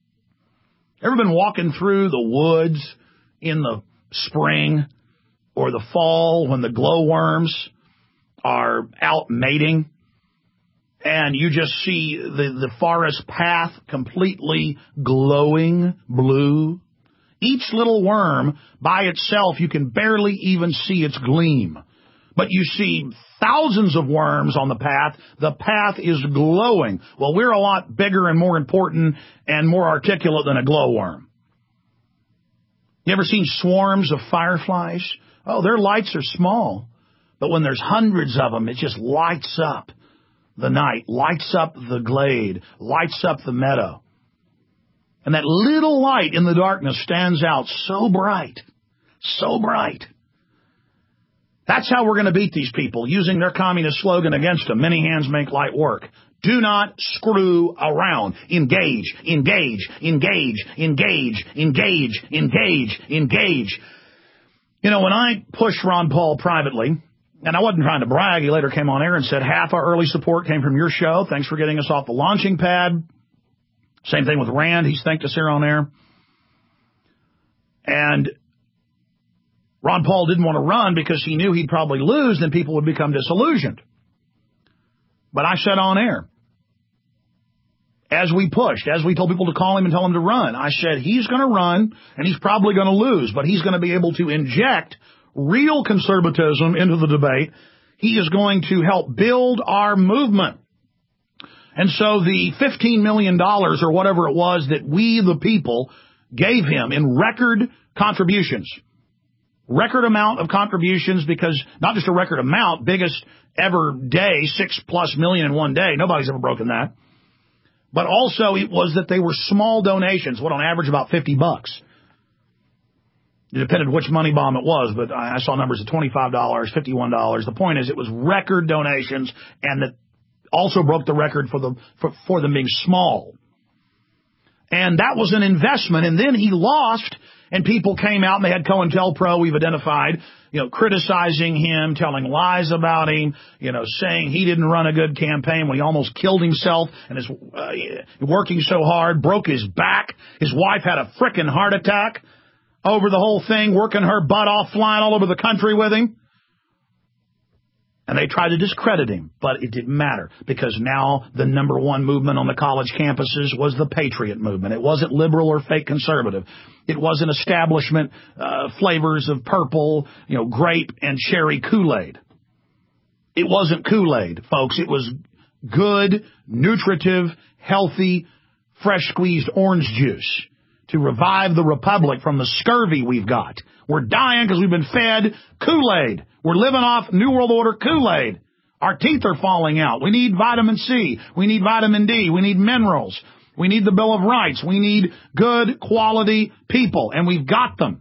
Ever been walking through the woods in the spring or the fall when the glowworms are out mating? And you just see the, the forest path completely glowing blue. Each little worm by itself, you can barely even see its gleam. But you see thousands of worms on the path. The path is glowing. Well, we're a lot bigger and more important and more articulate than a glowworm. You ever seen swarms of fireflies? Oh, their lights are small. But when there's hundreds of them, it just lights up the night, lights up the glade, lights up the meadow. And that little light in the darkness stands out so bright, so bright. That's how we're going to beat these people, using their communist slogan against them. Many hands make light work. Do not screw around. Engage, engage, engage, engage, engage, engage, engage. You know, when I pushed Ron Paul privately, and I wasn't trying to brag, he later came on air and said, half our early support came from your show. Thanks for getting us off the launching pad. Same thing with Rand. He's thanked us here on air. And Ron Paul didn't want to run because he knew he'd probably lose, then people would become disillusioned. But I said on air, as we pushed, as we told people to call him and tell him to run, I said he's going to run and he's probably going to lose, but he's going to be able to inject real conservatism into the debate. He is going to help build our movement. And so the fifteen million dollars or whatever it was that we, the people, gave him in record contributions, record amount of contributions, because not just a record amount, biggest ever day, six plus million in one day. Nobody's ever broken that. But also it was that they were small donations, what on average about fifty bucks. It depended which money bomb it was, but I saw numbers of twenty-five dollars, fifty-one dollars. The point is it was record donations, and that also broke the record for, the, for, for them being small. And that was an investment, and then he lost, and people came out, and they had COINTELPRO, we've identified, you know, criticizing him, telling lies about him, you know, saying he didn't run a good campaign when he almost killed himself and is uh, working so hard, broke his back. His wife had a frickin' heart attack over the whole thing, working her butt off, flying all over the country with him. And they tried to discredit him, but it didn't matter, because now the number one movement on the college campuses was the Patriot movement. It wasn't liberal or fake conservative. It wasn't establishment uh, flavors of purple, you know, grape and cherry Kool-Aid. It wasn't Kool-Aid, folks. It was good, nutritive, healthy, fresh squeezed orange juice to revive the republic from the scurvy we've got. We're dying because we've been fed Kool-Aid. We're living off New World Order Kool-Aid. Our teeth are falling out. We need vitamin C. We need vitamin D. We need minerals. We need the Bill of Rights. We need good quality people, and we've got them.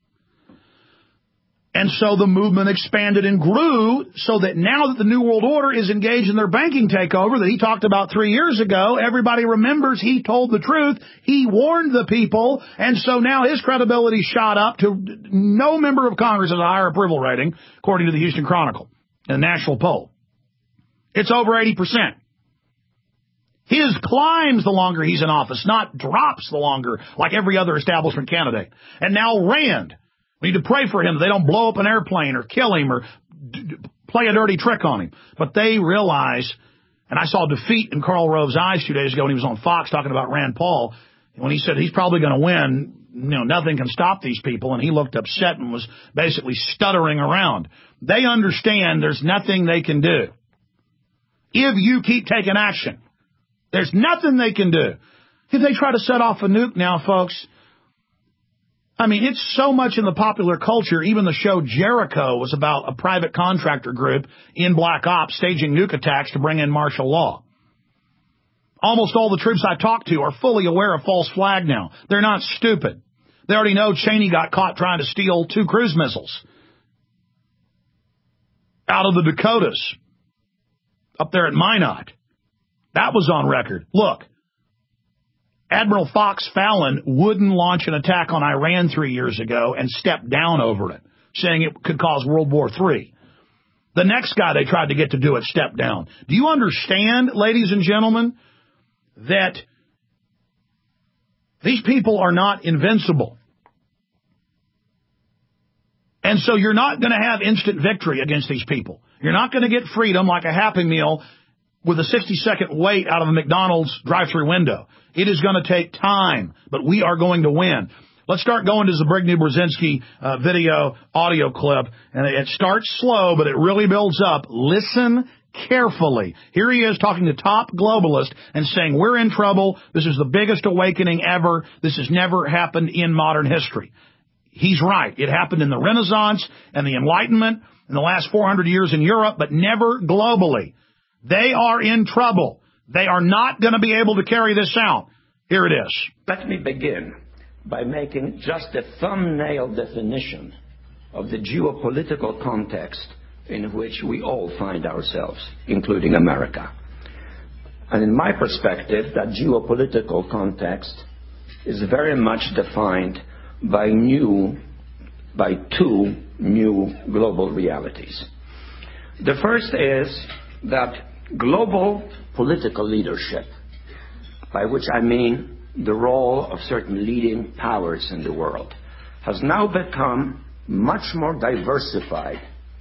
And so the movement expanded and grew, so that now that the New World Order is engaged in their banking takeover that he talked about three years ago, everybody remembers he told the truth. He warned the people, and so now his credibility shot up to no member of Congress has a higher approval rating, according to the Houston Chronicle, a national poll. It's over eighty percent. His climbs the longer he's in office, not drops the longer, like every other establishment candidate. And now Rand. We need to pray for him that they don't blow up an airplane or kill him or d- d- play a dirty trick on him. But they realize, and I saw defeat in Karl Rove's eyes two days ago when he was on Fox talking about Rand Paul, when he said he's probably going to win, you know, nothing can stop these people, and he looked upset and was basically stuttering around. They understand there's nothing they can do. If you keep taking action, there's nothing they can do. If they try to set off a nuke now, folks, I mean, it's so much in the popular culture. Even the show Jericho was about a private contractor group in Black Ops staging nuke attacks to bring in martial law. Almost all the troops I talk to are fully aware of false flag now. They're not stupid. They already know Cheney got caught trying to steal two cruise missiles out of the Dakotas up there at Minot. That was on record. Look. Admiral Fox Fallon wouldn't launch an attack on Iran three years ago and stepped down over it, saying it could cause World War Three. The next guy they tried to get to do it stepped down. Do you understand, ladies and gentlemen, that these people are not invincible? And so you're not going to have instant victory against these people. You're not going to get freedom like a Happy Meal with a sixty-second wait out of a McDonald's drive-thru window. It is going to take time, but we are going to win. Let's start going to Zbigniew Brzezinski uh, video audio clip, and it starts slow, but it really builds up. Listen carefully. Here he is talking to top globalists and saying, we're in trouble. This is the biggest awakening ever. This has never happened in modern history. He's right. It happened in the Renaissance and the Enlightenment in the last four hundred years in Europe, but never globally. They are in trouble. They are not going to be able to carry this out. Here it is. Let me begin by making just a thumbnail definition of the geopolitical context in which we all find ourselves, including America. And in my perspective, that geopolitical context is very much defined by new, by two new global realities. The first is that global political leadership, by which I mean the role of certain leading powers in the world, has now become much more diversified,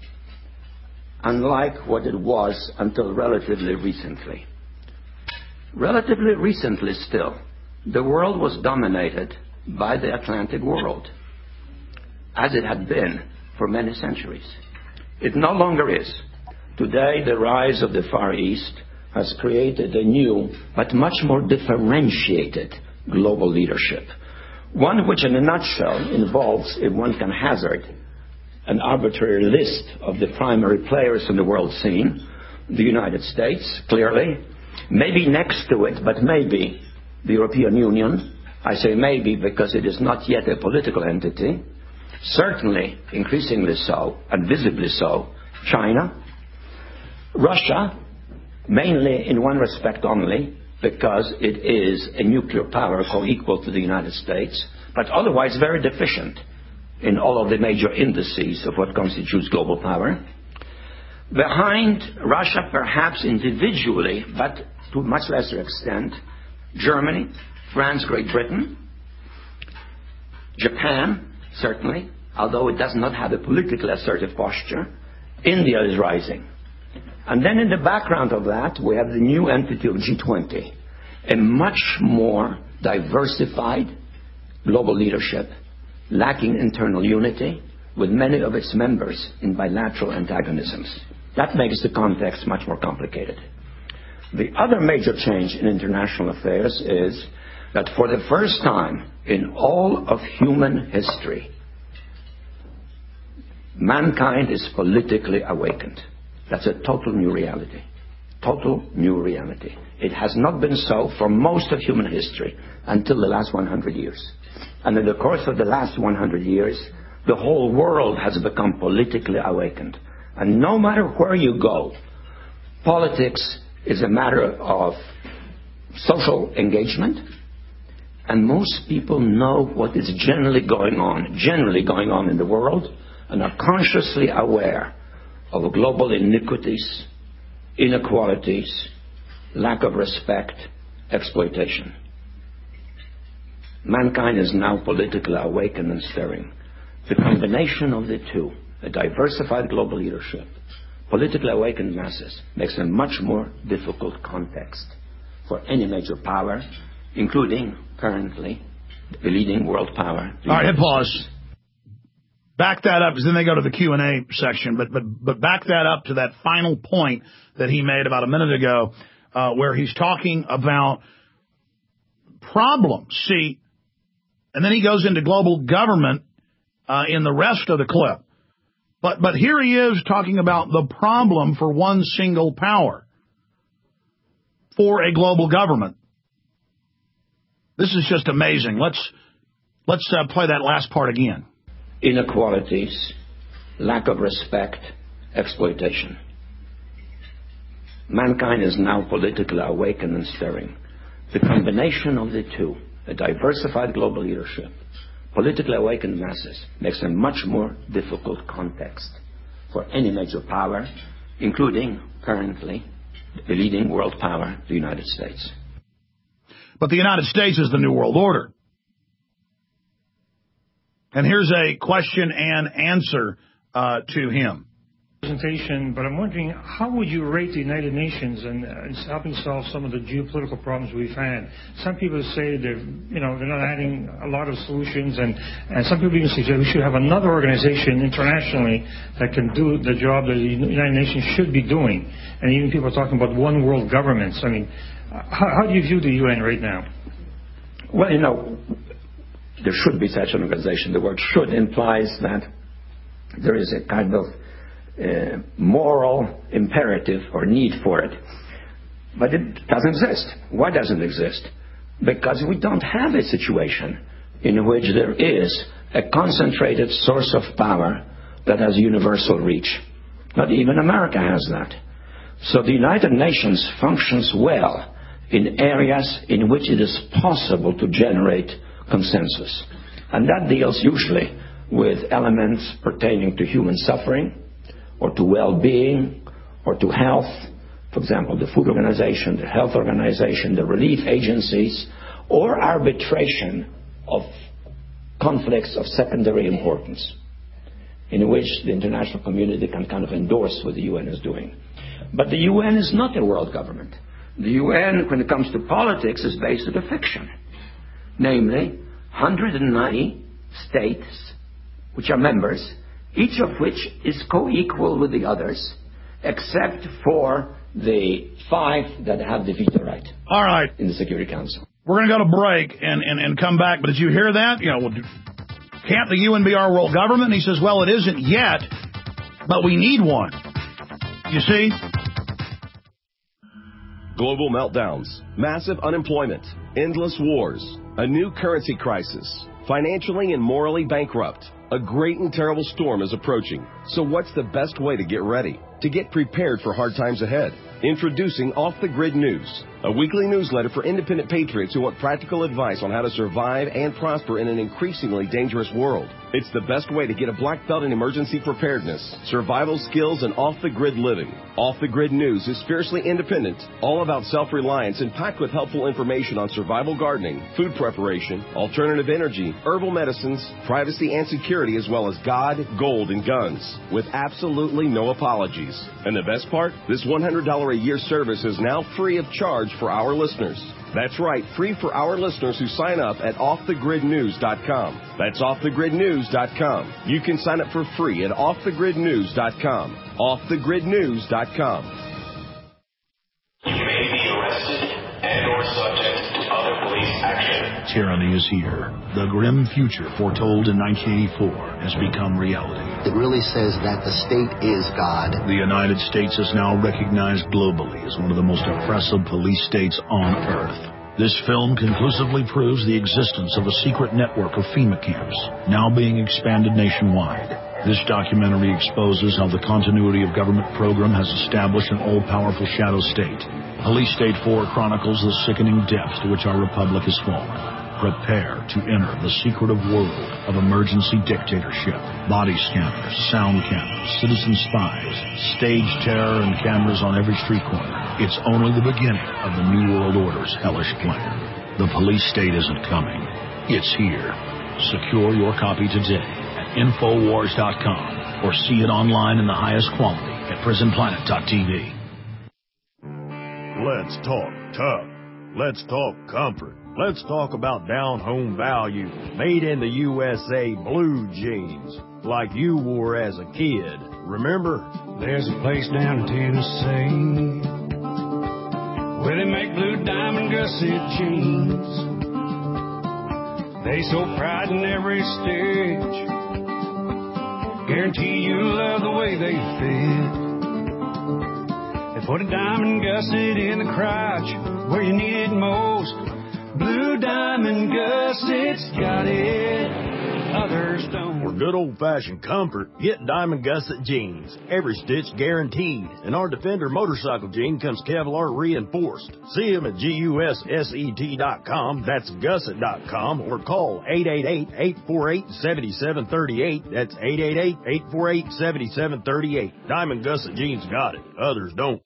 unlike what it was until relatively recently. Relatively recently still, the world was dominated by the Atlantic world, as it had been for many centuries. It no longer is. Today, the rise of the Far East has created a new but much more differentiated global leadership, one which in a nutshell involves, if one can hazard, an arbitrary list of the primary players in the world scene: the United States, clearly, maybe next to it, but maybe the European Union. I say maybe because it is not yet a political entity. Certainly, increasingly so, and visibly so, China. Russia, mainly in one respect only, because it is a nuclear power co-equal to the United States, but otherwise very deficient in all of the major indices of what constitutes global power. Behind Russia, perhaps individually, but to a much lesser extent, Germany, France, Great Britain, Japan, certainly, although it does not have a politically assertive posture. India is rising. And then in the background of that, we have the new entity of G twenty, a much more diversified global leadership, lacking internal unity, with many of its members in bilateral antagonisms. That makes the context much more complicated. The other major change in international affairs is that for the first time in all of human history, mankind is politically awakened. That's a total new reality. Total new reality. It has not been so for most of human history until the last one hundred years. And in the course of the last one hundred years, the whole world has become politically awakened. And no matter where you go, politics is a matter of social engagement, and most people know what is generally going on, generally going on in the world, and are consciously aware of global iniquities, inequalities, lack of respect, exploitation. Mankind is now politically awakened and stirring. The combination of the two, a diversified global leadership, politically awakened masses, makes a much more difficult context for any major power, including, currently, the leading world power. All right, hit pause. Back that up, because then they go to the Q and A section, but, but, but back that up to that final point that he made about a minute ago, uh, where he's talking about problems. See, and then he goes into global government uh, in the rest of the clip. But, but here he is talking about the problem for one single power, for a global government. This is just amazing. Let's, let's uh, play that last part again. Inequalities, lack of respect, exploitation. Mankind is now politically awakened and stirring. The combination of the two, a diversified global leadership, politically awakened masses, makes a much more difficult context for any major power, including, currently, the leading world power, the United States. But the United States is the New World Order. And here's a question and answer uh, to him. Presentation, but I'm wondering, how would you rate the United Nations in, uh, in helping solve some of the geopolitical problems we've had? Some people say they're, you know, they're not adding a lot of solutions, and, and some people even suggest we should have another organization internationally that can do the job that the United Nations should be doing. And even people are talking about one world governments. I mean, how, how do you view the U N right now? Well, you know, there should be such an organization. The word should implies that there is a kind of uh, moral imperative or need for it. But it doesn't exist. Why doesn't it exist? because we don't have a situation in which there is a concentrated source of power that has universal reach. Not even America has that. So the United Nations functions well in areas in which it is possible to generate consensus. And that deals usually with elements pertaining to human suffering, or to well-being, or to health. For example, the Food Organization, the Health Organization, the relief agencies, or arbitration of conflicts of secondary importance, in which the international community can kind of endorse what the U N is doing. But the U N is not a world government. The U N, when it comes to politics, is based on a fiction. Namely, one hundred ninety states, which are members, each of which is co-equal with the others, except for the five that have the veto right. All right. In the Security Council. We're going to go to break and, and, and come back. But did you hear that? You know, can't the U N be our world government? And he says, well, it isn't yet, but we need one. You see? Global meltdowns, massive unemployment, endless wars, a new currency crisis, financially and morally bankrupt. A great and terrible storm is approaching. So what's the best way to get ready? To get prepared for hard times ahead? Introducing Off the Grid News, a weekly newsletter for independent patriots who want practical advice on how to survive and prosper in an increasingly dangerous world. It's the best way to get a black belt in emergency preparedness, survival skills, and off-the-grid living. Off the Grid News is fiercely independent, all about self-reliance, and packed with helpful information on survival gardening, food preparation, alternative energy, herbal medicines, privacy and security, as well as God, gold, and guns, with absolutely no apologies. And the best part? This one hundred dollars a year service is now free of charge for our listeners. That's right, free for our listeners who sign up at off the grid news dot com. That's off the grid news dot com. You can sign up for free at off the grid news dot com. off the grid news dot com. You may be arrested and or subject to other police action. Tyranny is here. The grim future foretold in nineteen eighty-four has become reality. It really says that the state is God. The United States is now recognized globally as one of the most oppressive police states on earth. This film conclusively proves the existence of a secret network of FEMA camps, now being expanded nationwide. This documentary exposes how the continuity of government program has established an all-powerful shadow state. Police State four chronicles the sickening depths to which our republic has fallen. Prepare to enter the secretive world of emergency dictatorship. Body scanners, sound cameras, citizen spies, stage terror, and cameras on every street corner. It's only the beginning of the New World Order's hellish plan. The police state isn't coming. It's here. Secure your copy today at infowars dot com or see it online in the highest quality at prison planet dot t v. Let's talk tough. Let's talk comfort. Let's talk about down-home value, made in the U S A blue jeans, like you wore as a kid. Remember? There's a place down in Tennessee where they make blue diamond gusset jeans. They so pride in every stitch, guarantee you love the way they fit. They put a diamond gusset in the crotch where you need it most. Blue Diamond Gussets got it, others don't. For good old-fashioned comfort, get Diamond Gusset jeans. Every stitch guaranteed. And our Defender motorcycle jean comes Kevlar reinforced. See them at G U S S E T dot com, that's gusset dot com, or call eight eight eight, eight four eight, seven seven three eight. That's eight eight eight, eight four eight, seven seven three eight. Diamond Gusset jeans got it, others don't.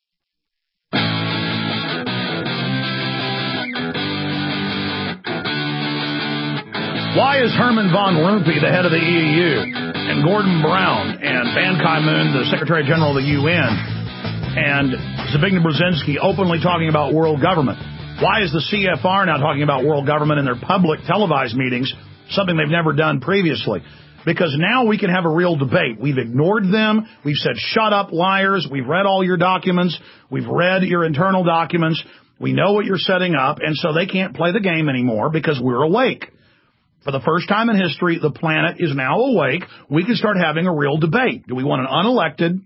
Why is Herman von Rompuy the head of the E U, and Gordon Brown, and Ban Ki-moon, the Secretary General of the U N, and Zbigniew Brzezinski openly talking about world government? Why is the C F R now talking about world government in their public televised meetings, something they've never done previously? Because now we can have a real debate. We've ignored them. We've said, shut up, liars. We've read all your documents. We've read your internal documents. We know what you're setting up, and so they can't play the game anymore because we're awake. For the first time in history, the planet is now awake. We can start having a real debate. Do we want an unelected,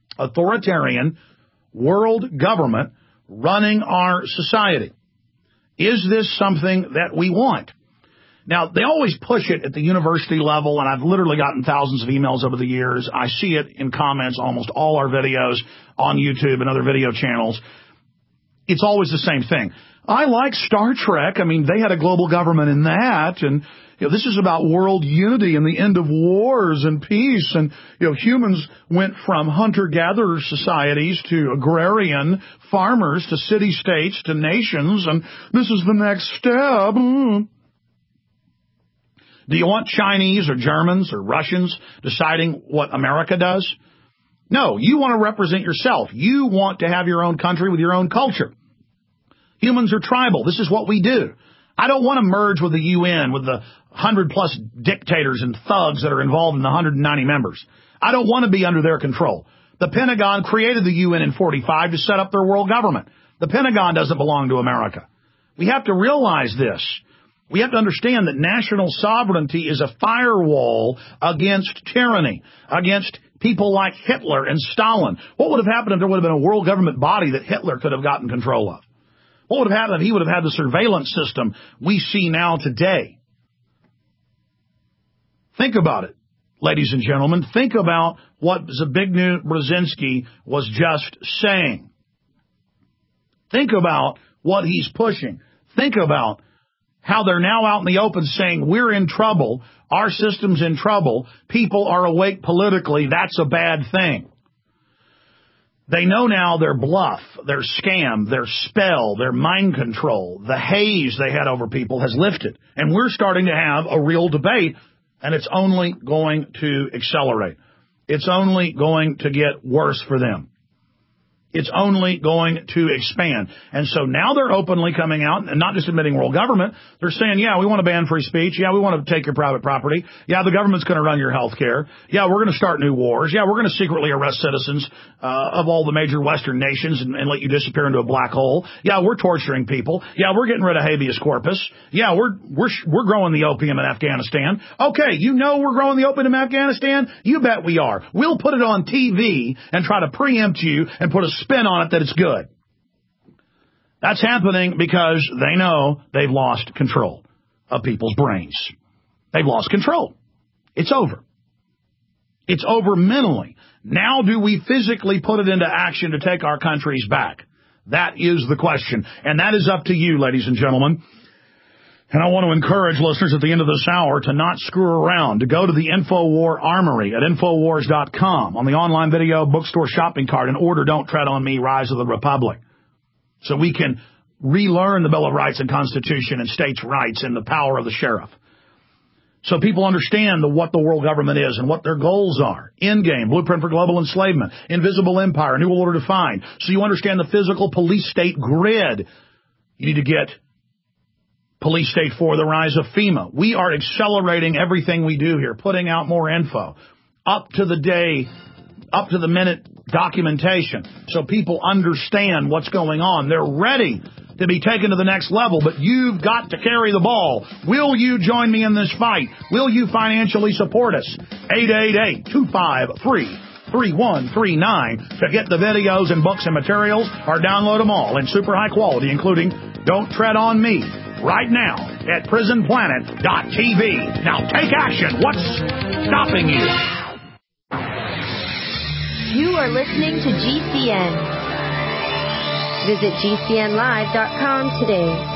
authoritarian world government running our society? Is this something that we want? Now, they always push it at the university level, and I've literally gotten thousands of emails over the years. I see it in comments, almost all our videos on YouTube and other video channels. It's always the same thing. I like Star Trek. I mean, they had a global government in that, and you know, this is about world unity and the end of wars and peace. And you know, humans went from hunter-gatherer societies to agrarian farmers to city-states to nations, and this is the next step. Mm. Do you want Chinese or Germans or Russians deciding what America does? No, you want to represent yourself. You want to have your own country with your own culture. Humans are tribal. This is what we do. I don't want to merge with the U N, with the hundred plus dictators and thugs that are involved in the one hundred ninety members. I don't want to be under their control. The Pentagon created the U N in forty-five to set up their world government. The Pentagon doesn't belong to America. We have to realize this. We have to understand that national sovereignty is a firewall against tyranny, against people like Hitler and Stalin. What would have happened if there would have been a world government body that Hitler could have gotten control of? What would have happened if he would have had the surveillance system we see now today? Think about it, ladies and gentlemen. Think about what Zbigniew Brzezinski was just saying. Think about what he's pushing. Think about how they're now out in the open saying we're in trouble, our system's in trouble, people are awake politically, that's a bad thing. They know now their bluff, their scam, their spell, their mind control, the haze they had over people has lifted. And we're starting to have a real debate, and it's only going to accelerate. It's only going to get worse for them. It's only going to expand. And so now they're openly coming out and not just admitting world government. They're saying, yeah, we want to ban free speech. Yeah, we want to take your private property. Yeah, the government's going to run your health care. Yeah, we're going to start new wars. Yeah, we're going to secretly arrest citizens uh, of all the major Western nations and, and let you disappear into a black hole. Yeah, we're torturing people. Yeah, we're getting rid of habeas corpus. Yeah, we're we're we're growing the opium in Afghanistan. Okay, you know we're growing the opium in Afghanistan? You bet we are. We'll put it on T V and try to preempt you and put a spin on it that it's good. That's happening because they know they've lost control of people's brains. They've lost control. It's over. It's over mentally. Now do we physically put it into action to take our countries back? That is the question. And that is up to you, ladies and gentlemen. And I want to encourage listeners at the end of this hour to not screw around, to go to the InfoWar Armory at Infowars dot com on the online video bookstore shopping cart and order Don't Tread on Me, Rise of the Republic, so we can relearn the Bill of Rights and Constitution and states' rights and the power of the sheriff. So people understand the, what the world government is and what their goals are. Endgame, Blueprint for Global Enslavement, Invisible Empire, New Order Defined. So you understand the physical police state grid. You need to get Police State four, the rise of FEMA. We are accelerating everything we do here, putting out more info, up to the day, up to the minute documentation, so people understand what's going on. They're ready to be taken to the next level, but you've got to carry the ball. Will you join me in this fight? Will you financially support us? eight eight eight, two five three, three one three nine to get the videos and books and materials, or download them all in super high quality, including Don't Tread on Me, right now at prison planet dot t v. Now take action. What's stopping you? You are listening to G C N. Visit G C N live dot com today.